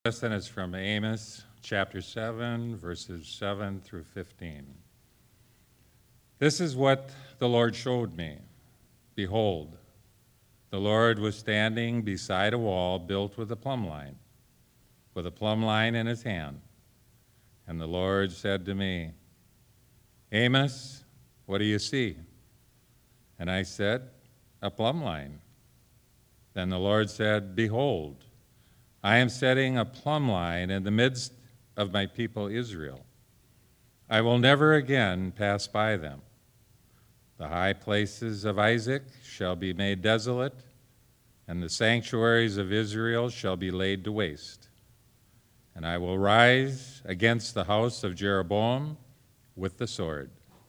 Lesson is from Amos chapter 7, verses 7 through 15. This is what the Lord showed me. Behold, the Lord was standing beside a wall built with a plumb line in his hand. And the Lord said to me, Amos, what do you see? And I said, a plumb line. Then the Lord said, Behold, I am setting a plumb line in the midst of my people Israel. I will never again pass by them. The high places of Isaac shall be made desolate, and the sanctuaries of Israel shall be laid to waste. And I will rise against the house of Jeroboam with the sword.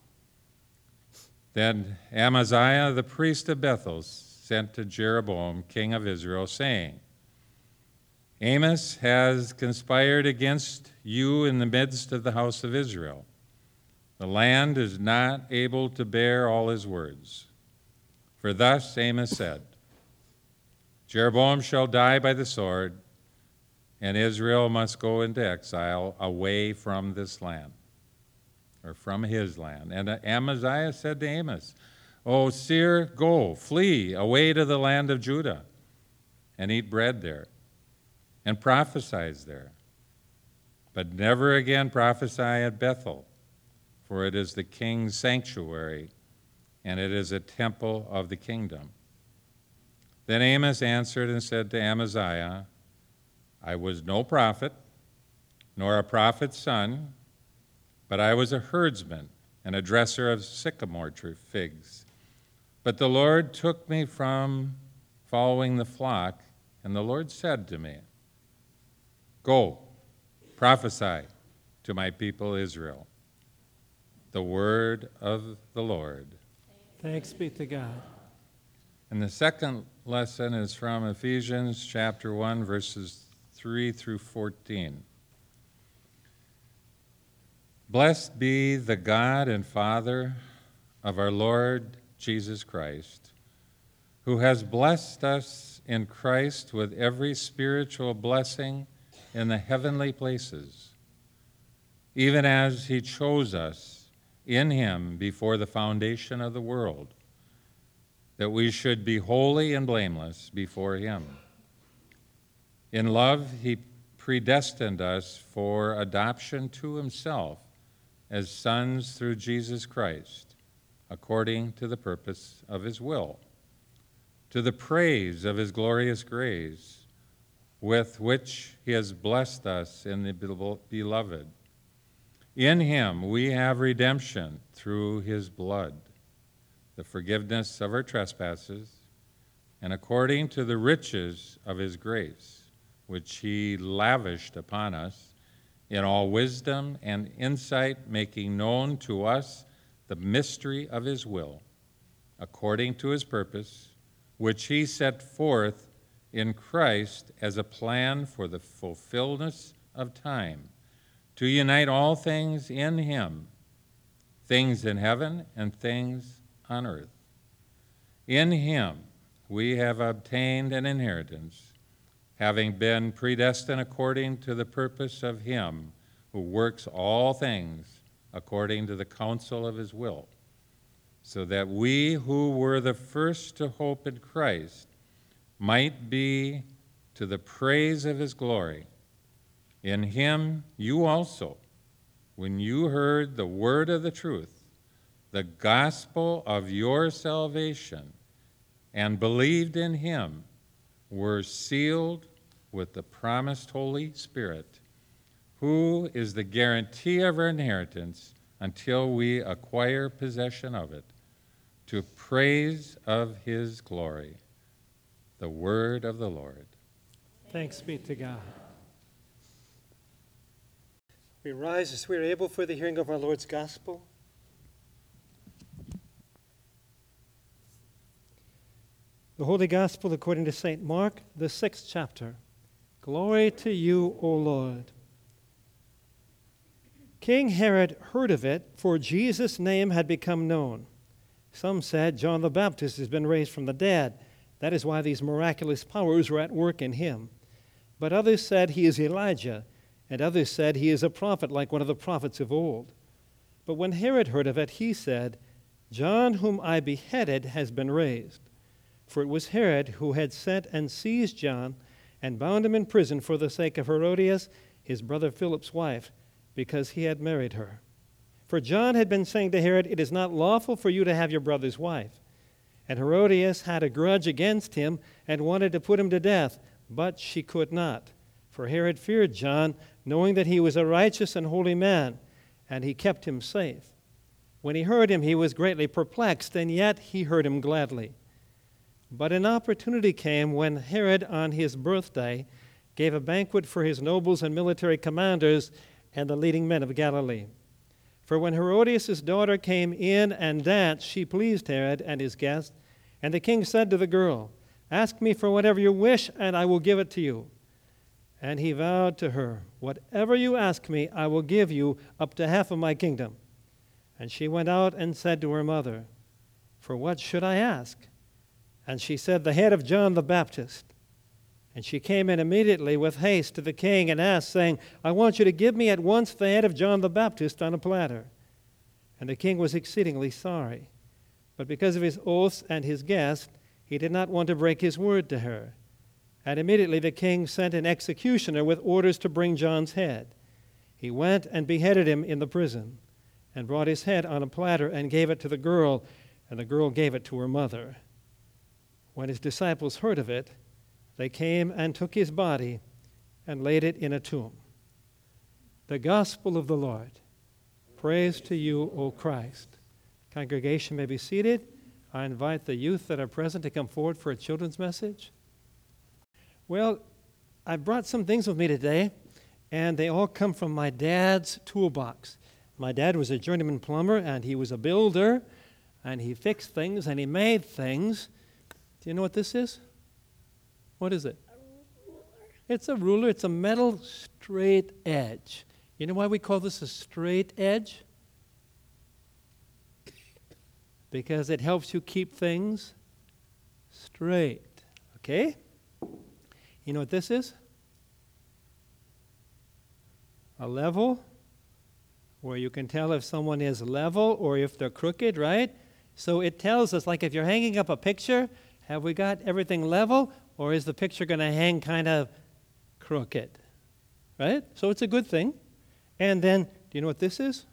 Then Amaziah the priest of Bethel sent to Jeroboam, king of Israel, saying, Amos has conspired against you in the midst of the house of Israel. The land is not able to bear all his words. For thus Amos said, Jeroboam shall die by the sword, and Israel must go into exile away from this land, or from his land. And Amaziah said to Amos, O seer, go, flee away to the land of Judah, and eat bread there, and prophesies there. But never again prophesy at Bethel, for it is the king's sanctuary, and it is a temple of the kingdom. Then Amos answered and said to Amaziah, I was no prophet, nor a prophet's son, but I was a herdsman and a dresser of sycamore figs. But the Lord took me from following the flock, and the Lord said to me, Go, prophesy to my people Israel. The word of the Lord. Thanks be to God. And the second lesson is from Ephesians chapter 1, verses 3 through 14. Blessed be the God and Father of our Lord Jesus Christ, who has blessed us in Christ with every spiritual blessing in the heavenly places, even as he chose us in him before the foundation of the world, that we should be holy and blameless before him. In love, he predestined us for adoption to himself as sons through Jesus Christ, according to the purpose of his will, to the praise of his glorious grace, with which he has blessed us in the beloved. In him we have redemption through his blood, the forgiveness of our trespasses, and according to the riches of his grace, which he lavished upon us in all wisdom and insight, making known to us the mystery of his will, according to his purpose, which he set forth in Christ as a plan for the fulfillment of time, to unite all things in him, things in heaven and things on earth. In him we have obtained an inheritance, having been predestined according to the purpose of him who works all things according to the counsel of his will, so that we who were the first to hope in Christ might be to the praise of his glory. In him you also, when you heard the word of the truth, the gospel of your salvation, and believed in him, were sealed with the promised Holy Spirit, who is the guarantee of our inheritance until we acquire possession of it, to praise of his glory. The word of the Lord. Thanks be to God. We rise as we are able for the hearing of our Lord's gospel. The Holy Gospel according to St. Mark, the 6th chapter. Glory to you, O Lord. King Herod heard of it, for Jesus' name had become known. Some said, John the Baptist has been raised from the dead. That is why these miraculous powers were at work in him. But others said he is Elijah, and others said he is a prophet like one of the prophets of old. But when Herod heard of it, he said, John, whom I beheaded, has been raised. For it was Herod who had sent and seized John and bound him in prison for the sake of Herodias, his brother Philip's wife, because he had married her. For John had been saying to Herod, It is not lawful for you to have your brother's wife. And Herodias had a grudge against him and wanted to put him to death, but she could not. For Herod feared John, knowing that he was a righteous and holy man, and he kept him safe. When he heard him, he was greatly perplexed, and yet he heard him gladly. But an opportunity came when Herod, on his birthday, gave a banquet for his nobles and military commanders and the leading men of Galilee. For when Herodias' daughter came in and danced, she pleased Herod and his guests. And the king said to the girl, Ask me for whatever you wish, and I will give it to you. And he vowed to her, Whatever you ask me, I will give you up to half of my kingdom. And she went out and said to her mother, For what should I ask? And she said, The head of John the Baptist. And she came in immediately with haste to the king and asked, saying, I want you to give me at once the head of John the Baptist on a platter. And the king was exceedingly sorry. But because of his oaths and his guest, he did not want to break his word to her. And immediately the king sent an executioner with orders to bring John's head. He went and beheaded him in the prison, and brought his head on a platter and gave it to the girl, and the girl gave it to her mother. When his disciples heard of it, they came and took his body and laid it in a tomb. The gospel of the Lord. Praise to you, O Christ. Congregation may be seated. I invite the youth that are present to come forward for a children's message. Well, I brought some things with me today, and they all come from my dad's toolbox. My dad was a journeyman plumber, and he was a builder, and he fixed things, and he made things. Do you know what this is? What is it? A ruler. It's a ruler. It's a metal straight edge. You know why we call this a straight edge? Because it helps you keep things straight. Okay? You know what this is? A level, where you can tell if someone is level or if they're crooked, right? So it tells us, like if you're hanging up a picture, have we got everything level, or is the picture going to hang kind of crooked? Right? So it's a good thing. And then, do you know what this is?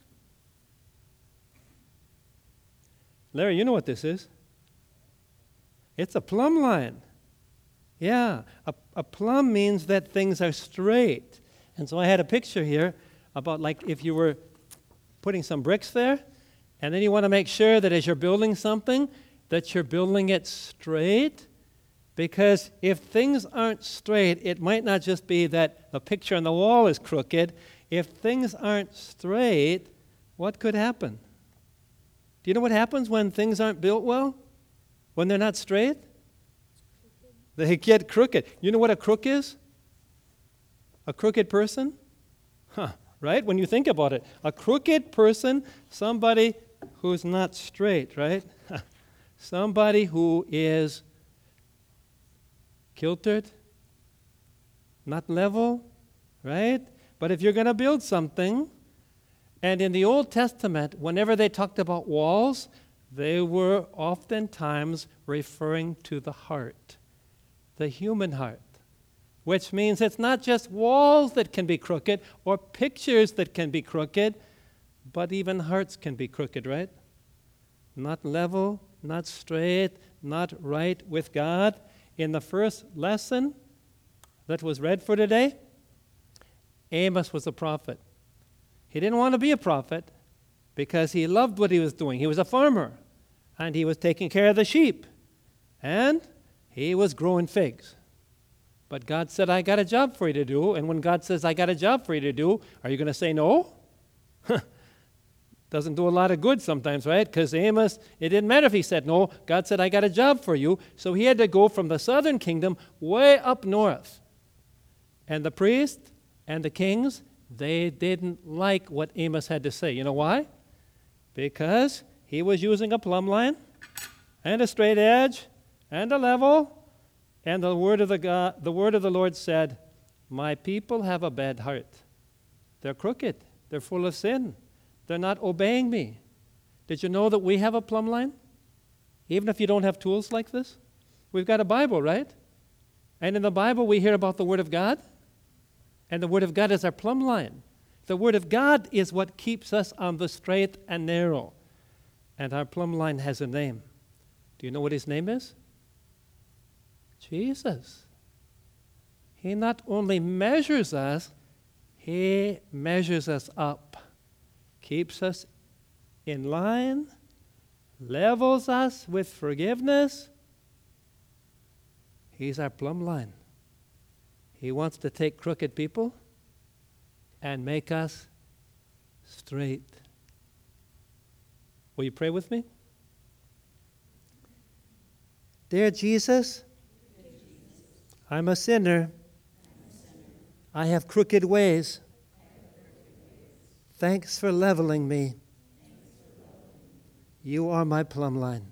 Larry, you know what this is? It's a plumb line. Yeah, a plumb means that things are straight. And so I had a picture here about like if you were putting some bricks there, and then you want to make sure that as you're building something, that you're building it straight. Because if things aren't straight, it might not just be that the picture on the wall is crooked. If things aren't straight, what could happen? Do you know what happens when things aren't built well? When they're not straight? They get crooked. You know what a crook is? A crooked person? Right? When you think about it. A crooked person, somebody who's not straight, right? Somebody who is kiltered, not level, right? But if you're going to build something, and in the Old Testament, whenever they talked about walls, they were oftentimes referring to the heart, the human heart, which means it's not just walls that can be crooked or pictures that can be crooked, but even hearts can be crooked, right? Not level, not straight, not right with God. In the first lesson that was read for today, Amos was a prophet. He didn't want to be a prophet because he loved what he was doing. He was a farmer, and he was taking care of the sheep, and he was growing figs. But God said, I got a job for you to do, and when God says, I got a job for you to do, are you going to say no? Doesn't do a lot of good sometimes, right? Because Amos, it didn't matter if he said no. God said, I got a job for you. So he had to go from the southern kingdom way up north. And the priests and the kings, they didn't like what Amos had to say. You know why? Because he was using a plumb line and a straight edge and a level. And the word of the Lord said, My people have a bad heart. They're crooked. They're full of sin. They're not obeying me. Did you know that we have a plumb line? Even if you don't have tools like this? We've got a Bible, right? And in the Bible, we hear about the Word of God. And the Word of God is our plumb line. The Word of God is what keeps us on the straight and narrow. And our plumb line has a name. Do you know what His name is? Jesus. He not only measures us, He measures us up, keeps us in line, levels us with forgiveness. He's our plumb line. He wants to take crooked people and make us straight. Will you pray with me? Dear Jesus, I'm a sinner. I have crooked ways. Thanks for leveling me. You are my plumb line.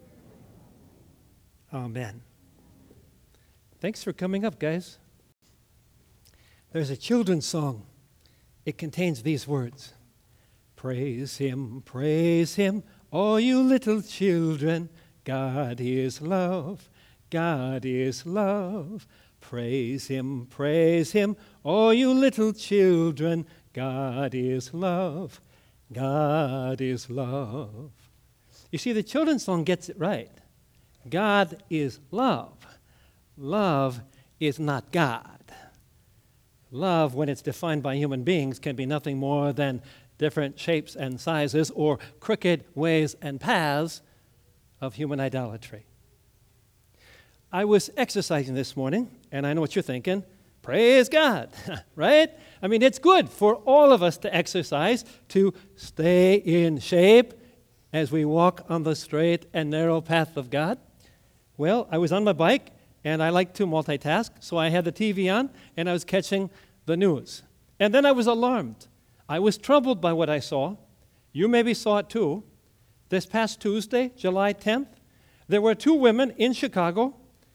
Amen. Thanks for coming up, guys. There's a children's song. It contains these words. Praise Him, all you little children. God is love, God is love. Praise Him, all you little children. God is love, God is love. You see, the children's song gets it right. God is love. Love is not God. Love, when it's defined by human beings, can be nothing more than different shapes and sizes or crooked ways and paths of human idolatry. I was exercising this morning, and I know what you're thinking. Praise God, right? I mean, it's good for all of us to exercise, to stay in shape as we walk on the straight and narrow path of God. Well, I was on my bike, and I like to multitask, so I had the TV on, and I was catching the news. And then I was alarmed. I was troubled by what I saw. You maybe saw it too. This past Tuesday, July 10th, there were two women in Chicago,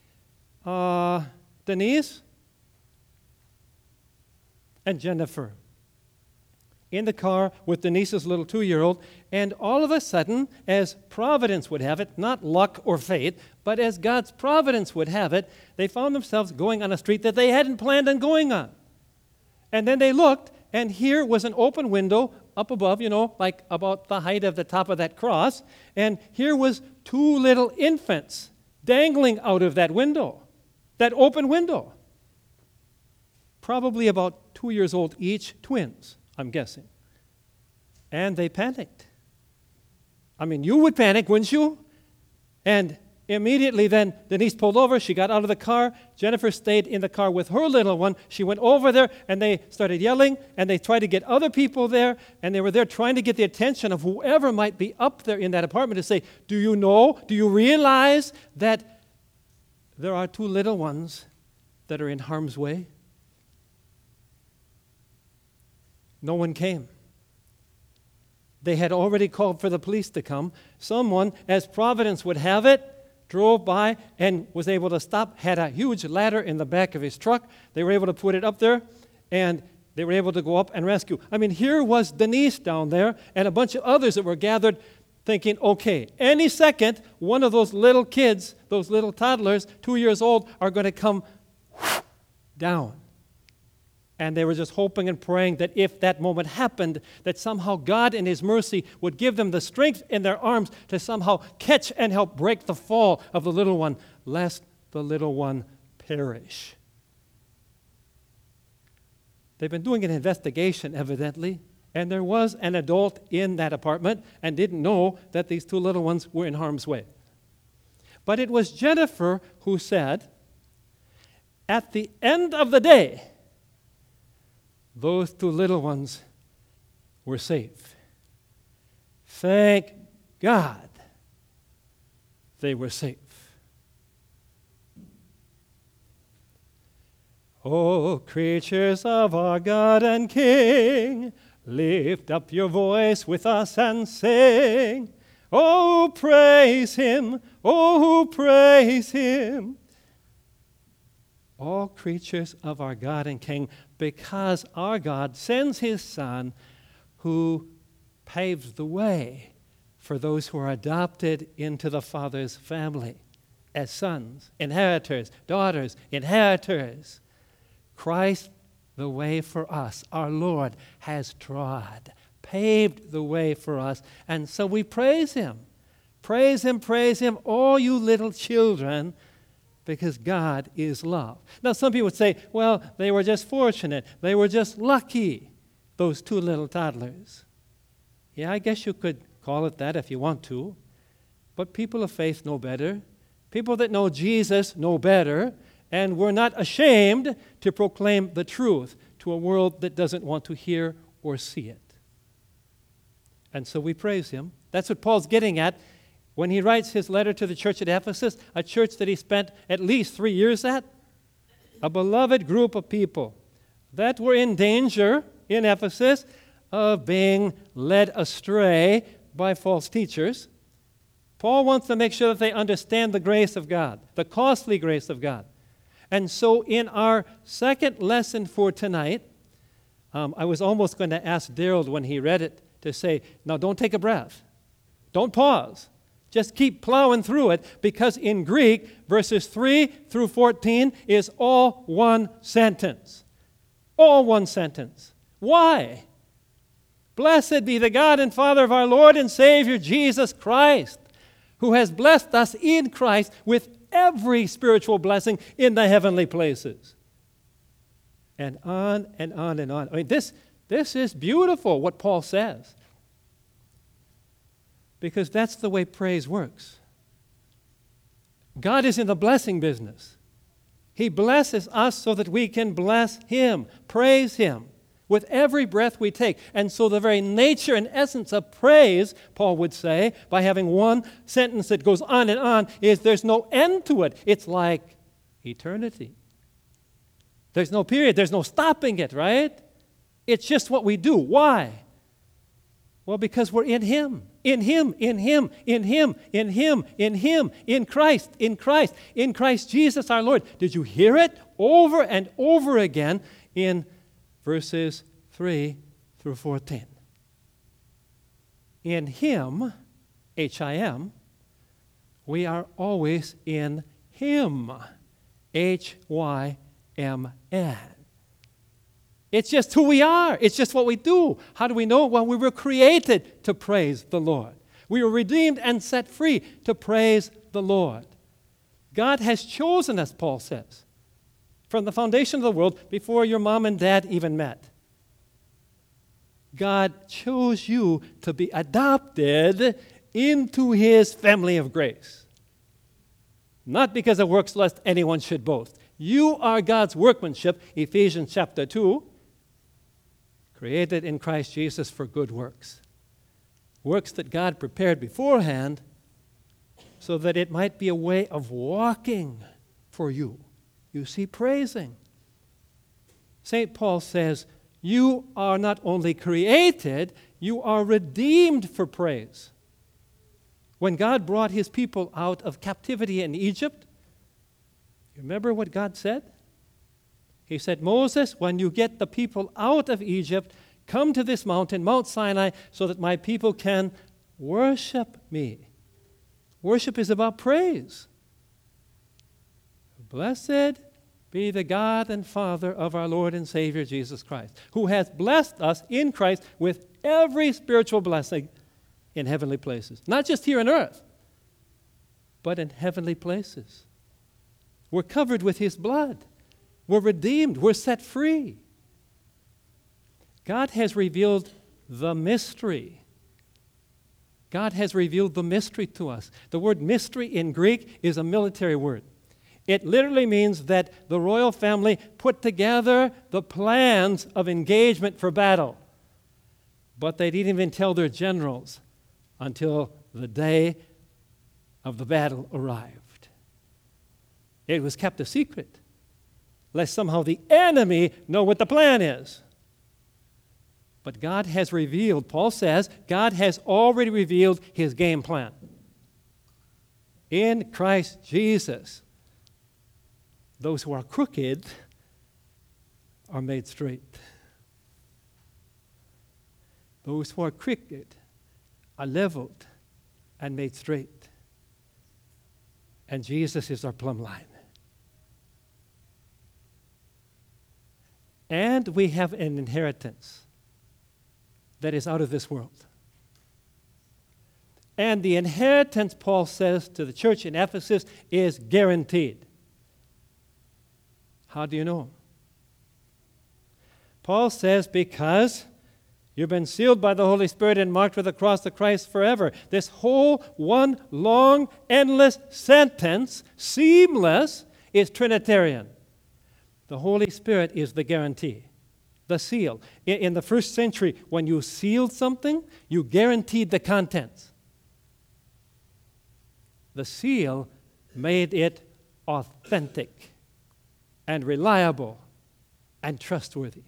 Denise and Jennifer, in the car with Denise's little 2-year-old, and all of a sudden, as providence would have it, not luck or fate, but as God's providence would have it, they found themselves going on a street that they hadn't planned on going on. And then they looked, and here was an open window up above, like about the height of the top of that cross, and here was two little infants dangling out of that window, that open window. Probably about 2 years old each, twins, I'm guessing. And they panicked. I mean, you would panic, wouldn't you? And immediately then, Denise pulled over. She got out of the car. Jennifer stayed in the car with her little one. She went over there, and they started yelling, and they tried to get other people there, and they were there trying to get the attention of whoever might be up there in that apartment to say, do you realize that there are two little ones that are in harm's way? No one came. They had already called for the police to come. Someone, as providence would have it, drove by and was able to stop, had a huge ladder in the back of his truck. They were able to put it up there, and they were able to go up and rescue. I mean, here was Denise down there and a bunch of others that were gathered thinking, okay, any second, one of those little kids, those little toddlers, 2 years old, are going to come down. And they were just hoping and praying that if that moment happened, that somehow God in His mercy would give them the strength in their arms to somehow catch and help break the fall of the little one, lest the little one perish. They've been doing an investigation, evidently, and there was an adult in that apartment and didn't know that these two little ones were in harm's way. But it was Jennifer who said, at the end of the day, those two little ones were safe. Thank God they were safe. O creatures of our God and King, lift up your voice with us and sing. Oh, praise Him, oh, praise Him. all creatures of our God and King, because our God sends his Son who paves the way for those who are adopted into the Father's family as sons, inheritors, daughters, inheritors. Christ, the way for us, our Lord, has trod, paved the way for us, and so we praise him. Praise him, all you little children, because God is love. Now, some people would say, well, they were just fortunate. They were just lucky, those two little toddlers. Yeah, I guess you could call it that if you want to. But people of faith know better. People that know Jesus know better. And we're not ashamed to proclaim the truth to a world that doesn't want to hear or see it. And so we praise him. That's what Paul's getting at when he writes his letter to the church at Ephesus, a church that he spent at least 3 years at. A beloved group of people that were in danger in Ephesus of being led astray by false teachers. Paul wants to make sure that they understand the grace of God, the costly grace of God. And so in our second lesson for tonight, I was almost going to ask Daryl when he read it to say, now don't take a breath. Don't pause. Just keep plowing through it, because in Greek, verses 3 through 14 is all one sentence. All one sentence. Why? Blessed be the God and Father of our Lord and Savior Jesus Christ, who has blessed us in Christ with every spiritual blessing in the heavenly places. And on and on and on. I mean, this is beautiful, what Paul says. Because that's the way praise works. God is in the blessing business. He blesses us so that we can bless him, praise him with every breath we take. And so the very nature and essence of praise, Paul would say, by having one sentence that goes on and on, is there's no end to it. It's like eternity. There's no period. There's no stopping it, right? It's just what we do. Why? Well, because we're in him. In him, in him, in him, in him, in him, in Christ, in Christ, in Christ Jesus our Lord. Did you hear it over and over again in verses 3 through 14? In him, H-I-M, we are always in him, H-Y-M-N. It's just who we are. It's just what we do. How do we know? Well, we were created to praise the Lord. We were redeemed and set free to praise the Lord. God has chosen us, Paul says, from the foundation of the world before your mom and dad even met. God chose you to be adopted into his family of grace. Not because of works lest anyone should boast. You are God's workmanship, Ephesians chapter 2. Created in Christ Jesus for good works. Works that God prepared beforehand so that it might be a way of walking for you. You see, praising. St. Paul says, you are not only created, you are redeemed for praise. When God brought his people out of captivity in Egypt, you remember what God said? He said, Moses, when you get the people out of Egypt, come to this mountain, Mount Sinai, so that my people can worship me. Worship is about praise. Blessed be the God and Father of our Lord and Savior Jesus Christ, who has blessed us in Christ with every spiritual blessing in heavenly places. Not just here on earth, but in heavenly places. We're covered with his blood. We're redeemed. We're set free. God has revealed the mystery. God has revealed the mystery to us. The word mystery in Greek is a military word. It literally means that the royal family put together the plans of engagement for battle. But they didn't even tell their generals until the day of the battle arrived. It was kept a secret, lest somehow the enemy know what the plan is. But God has revealed, Paul says, God has already revealed his game plan. In Christ Jesus, Those who are crooked are made straight. Those who are crooked are leveled and made straight. And Jesus is our plumb line. And we have an inheritance that is out of this world. And the inheritance, Paul says to the church in Ephesus, is guaranteed. How do you know? Paul says, because you've been sealed by the Holy Spirit and marked with the cross of Christ forever. This whole one long, endless sentence, seamless, is Trinitarian. The Holy Spirit is the guarantee, the seal. In the first century, when you sealed something, you guaranteed the contents. The seal made it authentic and reliable and trustworthy.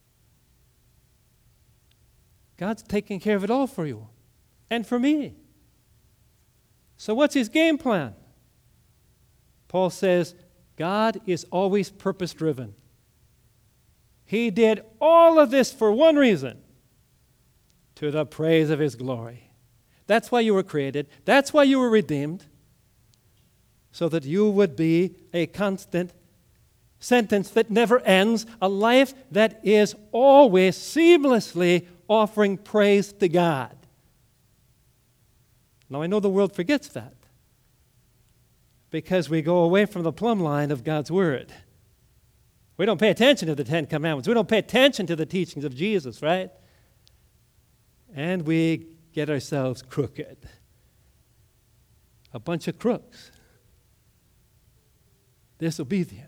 God's taking care of it all for you and for me. So what's his game plan? Paul says, God is always purpose-driven. He did all of this for one reason, to the praise of his glory. That's why you were created. That's why you were redeemed, so that you would be a constant sentence that never ends, a life that is always seamlessly offering praise to God. Now, I know the world forgets that because we go away from the plumb line of God's Word. We don't pay attention to the Ten Commandments. We don't pay attention to the teachings of Jesus, right? And we get ourselves crooked. A bunch of crooks. Disobedient.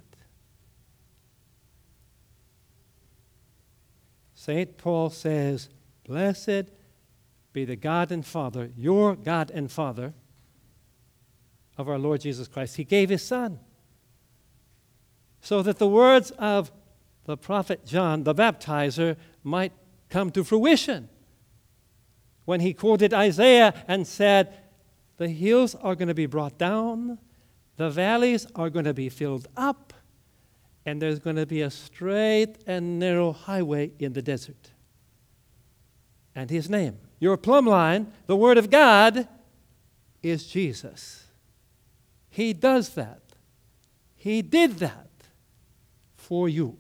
St. Paul says, blessed be the God and Father, your God and Father, of our Lord Jesus Christ. He gave his Son so that the words of the prophet John, the baptizer, might come to fruition. When he quoted Isaiah and said, the hills are going to be brought down, the valleys are going to be filled up, and there's going to be a straight and narrow highway in the desert. And his name, your plumb line, the Word of God, is Jesus. He does that. He did that for you.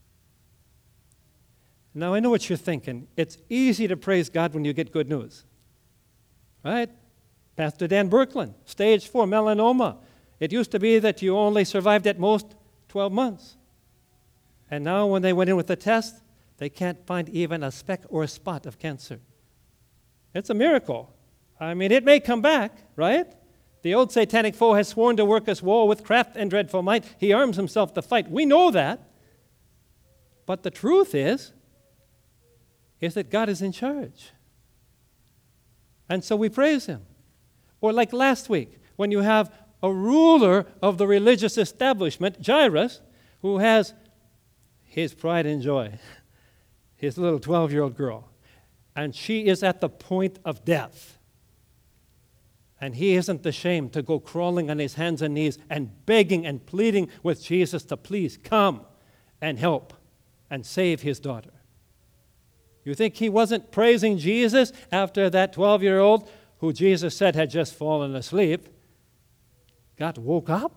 Now, I know what you're thinking. It's easy to praise God when you get good news. Right? Pastor Dan Berkland, stage 4 melanoma. It used to be that you only survived at most 12 months. And now when they went in with the test, they can't find even a speck or a spot of cancer. It's a miracle. I mean, it may come back, right? The old satanic foe has sworn to work us woe with craft and dreadful might. He arms himself to fight. We know that. But the truth is that God is in charge. And so we praise him. Or like last week, when you have a ruler of the religious establishment, Jairus, who has his pride and joy, his little 12-year-old girl, and she is at the point of death. And he isn't ashamed to go crawling on his hands and knees and begging and pleading with Jesus to please come and help and save his daughter. You think he wasn't praising Jesus after that 12-year-old, who Jesus said had just fallen asleep, got woke up?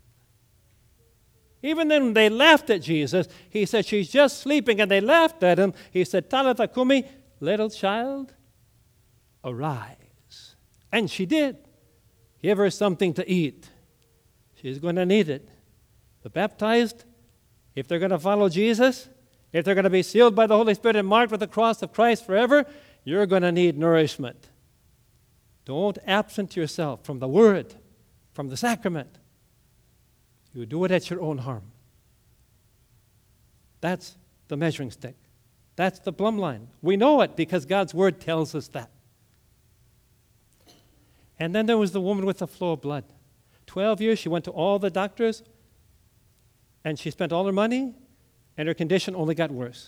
Even then, when they laughed at Jesus, he said, she's just sleeping, and they laughed at him. He said, Talitha Kumi, little child, arise. And she did. Give her something to eat. She's going to need it. The baptized, if they're going to follow Jesus, if they're going to be sealed by the Holy Spirit and marked with the cross of Christ forever, you're going to need nourishment. Don't absent yourself from the Word, from the sacrament. You do it at your own harm. That's the measuring stick. That's the plumb line. We know it because God's Word tells us that. And then there was the woman with the flow of blood. 12 years, she went to all the doctors, and she spent all her money, and her condition only got worse.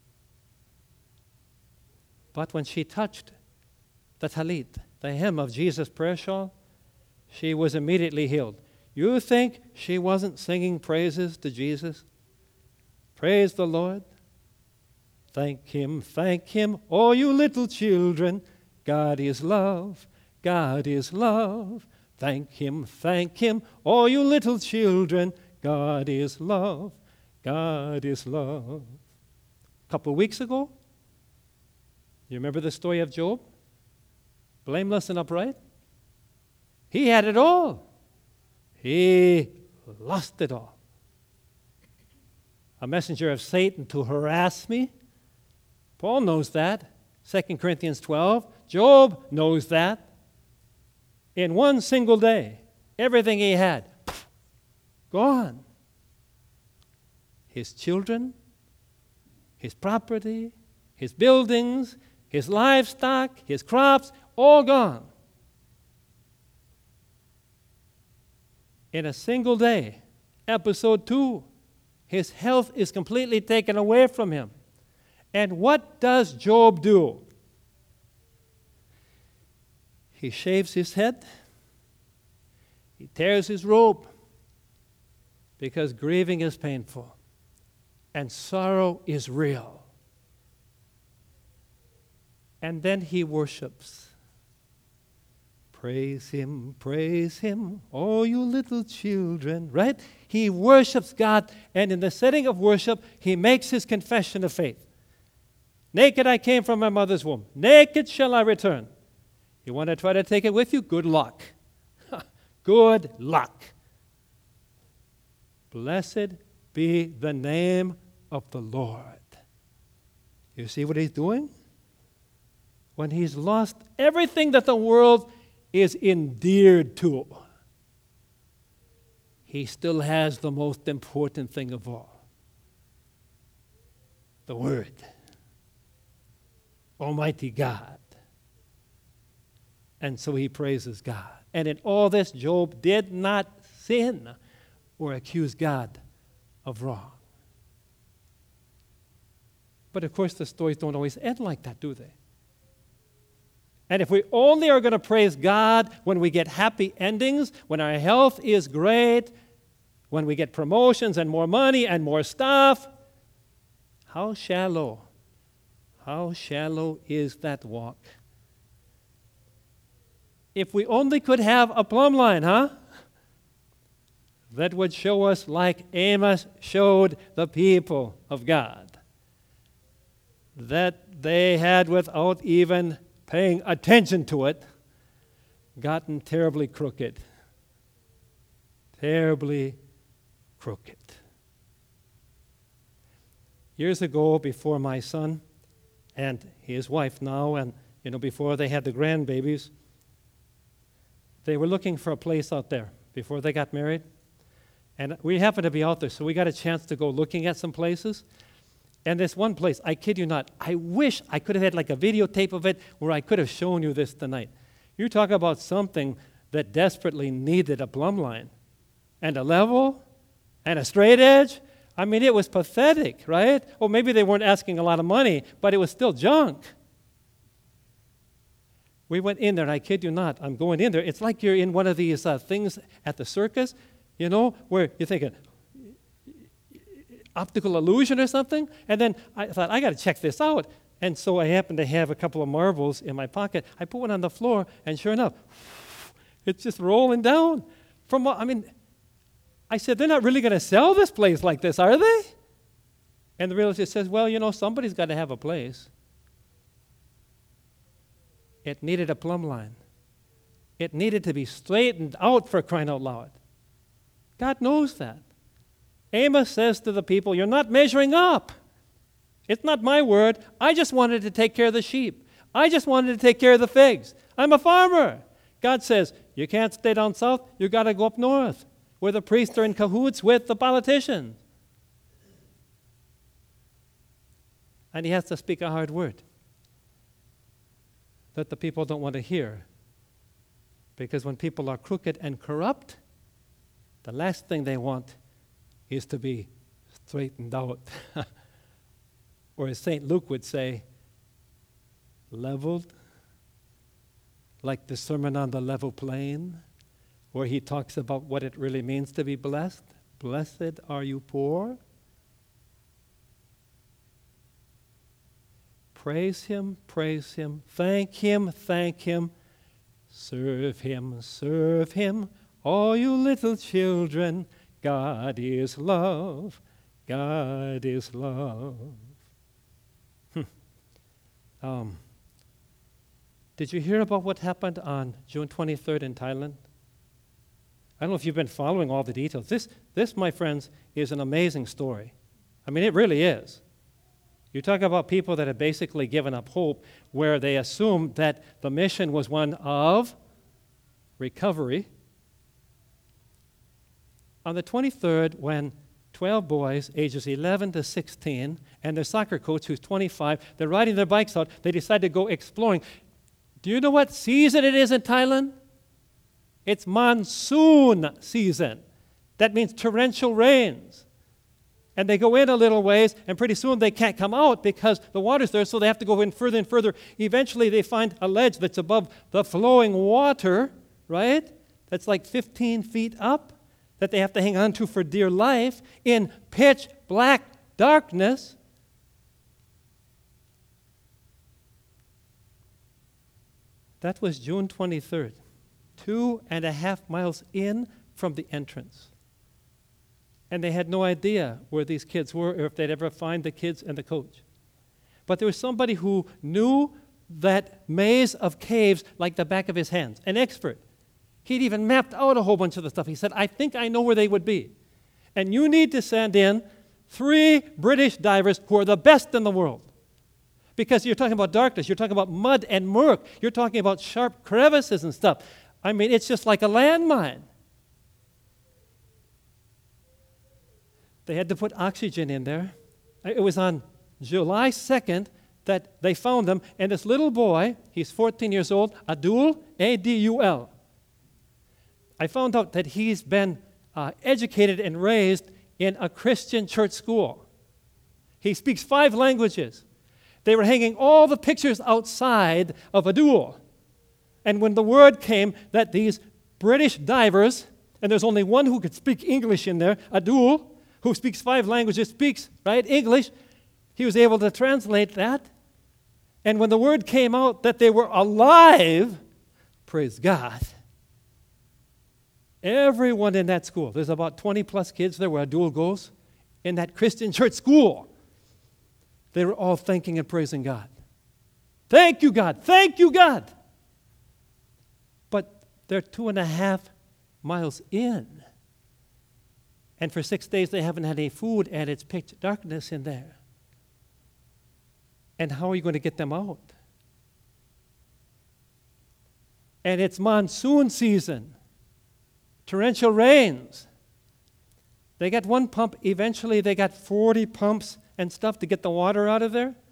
But when she touched the talit, the hem of Jesus' prayer shawl, she was immediately healed. You think she wasn't singing praises to Jesus? Praise the Lord. Thank Him, all you little children. God is love, God is love. Thank Him, all you little children. God is love, God is love. A couple of weeks ago, you remember the story of Job? Blameless and upright? He had it all. He lost it all. A messenger of Satan to harass me. Paul knows that. 2 Corinthians 12. Job knows that. In one single day, everything he had, gone. His children, his property, his buildings, his livestock, his crops, all gone. In a single day. Episode 2, his health is completely taken away from him. And what does Job do? He shaves his head. He tears his robe because grieving is painful and sorrow is real. And then he worships. Praise Him, all you little children, right? He worships God, and in the setting of worship, he makes his confession of faith. Naked I came from my mother's womb. Naked shall I return. You want to try to take it with you? Good luck. Good luck. Blessed be the name of the Lord. You see what he's doing? When he's lost everything that the world is endeared to, he still has the most important thing of all, the Word. Almighty God. And so he praises God. And in all this, Job did not sin or accuse God of wrong. But of course, the stories don't always end like that, do they? And if we only are going to praise God when we get happy endings, when our health is great, when we get promotions and more money and more stuff, how shallow is that walk? If we only could have a plumb line, that would show us like Amos showed the people of God, that they had, without even paying attention to it, gotten terribly crooked. Terribly crooked. Years ago, before my son and his wife now, and before they had the grandbabies, they were looking for a place out there before they got married. And we happened to be out there, so we got a chance to go looking at some places. And this one place, I kid you not, I wish I could have had like a videotape of it where I could have shown you this tonight. You talk about something that desperately needed a plumb line and a level and a straight edge. I mean, it was pathetic, right? Well, maybe they weren't asking a lot of money, but it was still junk. We went in there, and I kid you not, I'm going in there. It's like you're in one of these things at the circus, where you're thinking, optical illusion or something. And then I thought, I got to check this out. And so I happened to have a couple of marbles in my pocket. I put one on the floor, and sure enough, it's just rolling down. I said, they're not really going to sell this place like this, are they? And the realtor says, well, somebody's got to have a place. It needed a plumb line. It needed to be straightened out, for crying out loud. God knows that. Amos says to the people, you're not measuring up. It's not my word. I just wanted to take care of the sheep. I just wanted to take care of the figs. I'm a farmer. God says, you can't stay down south. You got to go up north, where the priests are in cahoots with the politicians. And he has to speak a hard word that the people don't want to hear. Because when people are crooked and corrupt, the last thing they want is to be straightened out. Or as St. Luke would say, leveled, like the Sermon on the Level Plain, where he talks about what it really means to be blessed. Blessed are you poor. Praise him, thank him, serve him, all you little children. God is love, God is love. Did you hear about what happened on June 23rd in Thailand? I don't know if you've been following all the details. This, my friends, is an amazing story. I mean, it really is. You talk about people that have basically given up hope, where they assumed that the mission was one of recovery. On the 23rd, when 12 boys, ages 11 to 16, and their soccer coach, who's 25, they're riding their bikes out, they decide to go exploring. Do you know what season it is in Thailand? It's monsoon season. That means torrential rains. And they go in a little ways, and pretty soon they can't come out because the water's there, so they have to go in further and further. Eventually, they find a ledge that's above the flowing water, right? That's like 15 feet up, that they have to hang on to for dear life in pitch black darkness. That was June 23rd, 2.5 miles in from the entrance. And they had no idea where these kids were or if they'd ever find the kids and the coach. But there was somebody who knew that maze of caves like the back of his hands, an expert. He'd even mapped out a whole bunch of the stuff. He said, I think I know where they would be. And you need to send in 3 British divers who are the best in the world. Because you're talking about darkness, you're talking about mud and murk, you're talking about sharp crevices and stuff. I mean, it's just like a landmine. They had to put oxygen in there. It was on July 2nd that they found them, and this little boy, he's 14 years old, Adul, A-D-U-L. I found out that he's been educated and raised in a Christian church school. He speaks 5 languages. They were hanging all the pictures outside of Adul. And when the word came that these British divers, and there's only one who could speak English in there, Adul, who speaks 5 languages, speaks, right, English, he was able to translate that. And when the word came out that they were alive, praise God, everyone in that school, there's about 20 plus kids there where Adul goes, in that Christian church school, they were all thanking and praising God. Thank you, God. Thank you, God. But they're 2.5 miles in. And for 6 days they haven't had any food, and it's pitch darkness in there. And how are you going to get them out? And it's monsoon season. Torrential rains. They got one pump. Eventually they got 40 pumps and stuff to get the water out of there.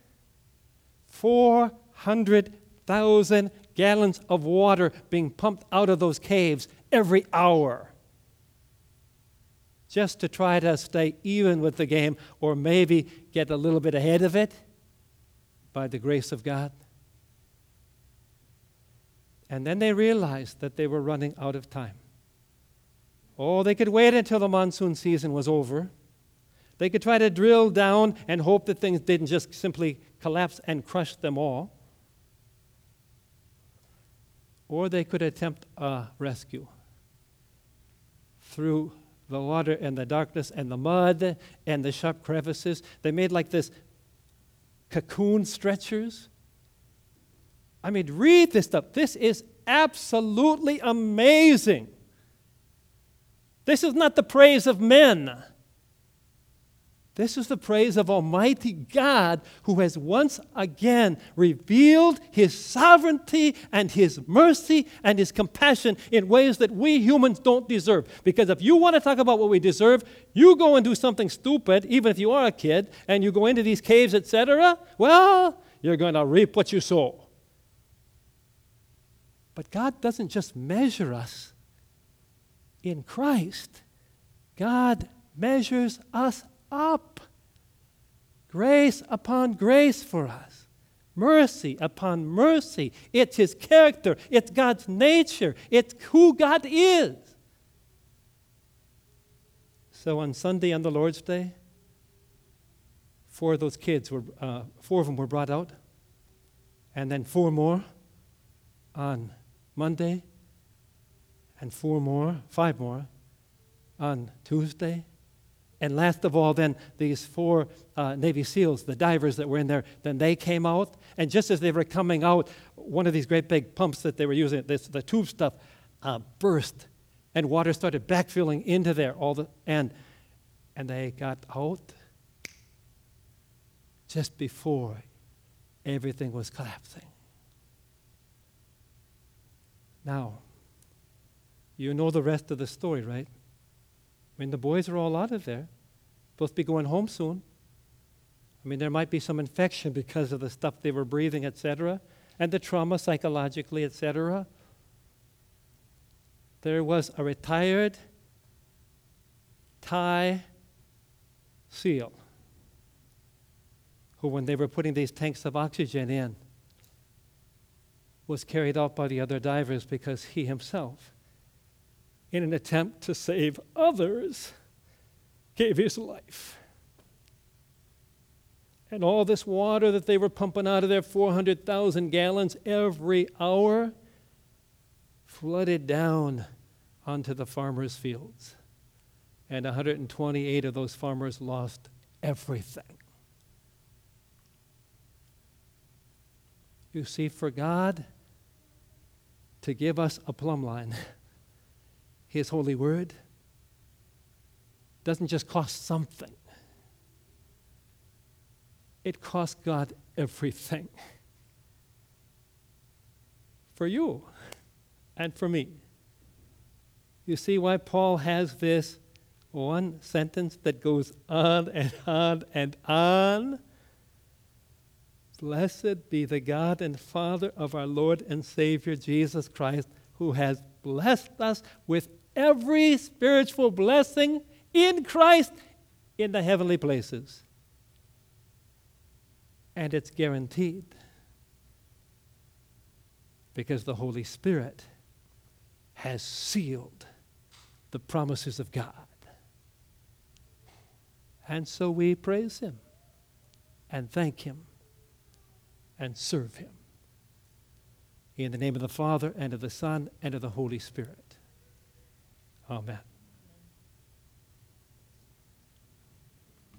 400,000 gallons of water being pumped out of those caves every hour, just to try to stay even with the game, or maybe get a little bit ahead of it by the grace of God. And then they realized that they were running out of time. Oh, they could wait until the monsoon season was over. They could try to drill down and hope that things didn't just simply collapse and crush them all. Or they could attempt a rescue through the water and the darkness and the mud and the sharp crevices. They made like this cocoon stretchers. I mean, read this stuff. This is absolutely amazing. This is not the praise of men. This is the praise of Almighty God, who has once again revealed His sovereignty and His mercy and His compassion in ways that we humans don't deserve. Because if you want to talk about what we deserve, you go and do something stupid, even if you are a kid, and you go into these caves, etc., well, you're going to reap what you sow. But God doesn't just measure us in Christ. God measures us up. Grace upon grace for us. Mercy upon mercy. It's His character. It's God's nature. It's who God is. So on Sunday, on the Lord's Day, four of them were brought out, and then 4 more on Monday, and 5 more on Tuesday. And last of all, then these 4 Navy SEALs, the divers that were in there, then they came out. And just as they were coming out, one of these great big pumps that they were using, the tube stuff, burst, and water started backfilling into there. And they got out just before everything was collapsing. Now, you know the rest of the story, right? I mean, the boys are all out of there, supposed to be going home soon. I mean, there might be some infection because of the stuff they were breathing, etc., and the trauma psychologically, etc. There was a retired Thai SEAL who, when they were putting these tanks of oxygen in, was carried out by the other divers because he himself, in an attempt to save others, gave his life. And all this water that they were pumping out of there, 400,000 gallons every hour, flooded down onto the farmers' fields. And 128 of those farmers lost everything. You see, for God to give us a plumb line, His holy word, doesn't just cost something. It cost God everything. For you and for me. You see why Paul has this one sentence that goes on and on and on? Blessed be the God and Father of our Lord and Savior Jesus Christ, who has blessed us with every spiritual blessing in Christ in the heavenly places. And it's guaranteed because the Holy Spirit has sealed the promises of God. And so we praise Him and thank Him and serve Him. In the name of the Father, and of the Son, and of the Holy Spirit. Amen.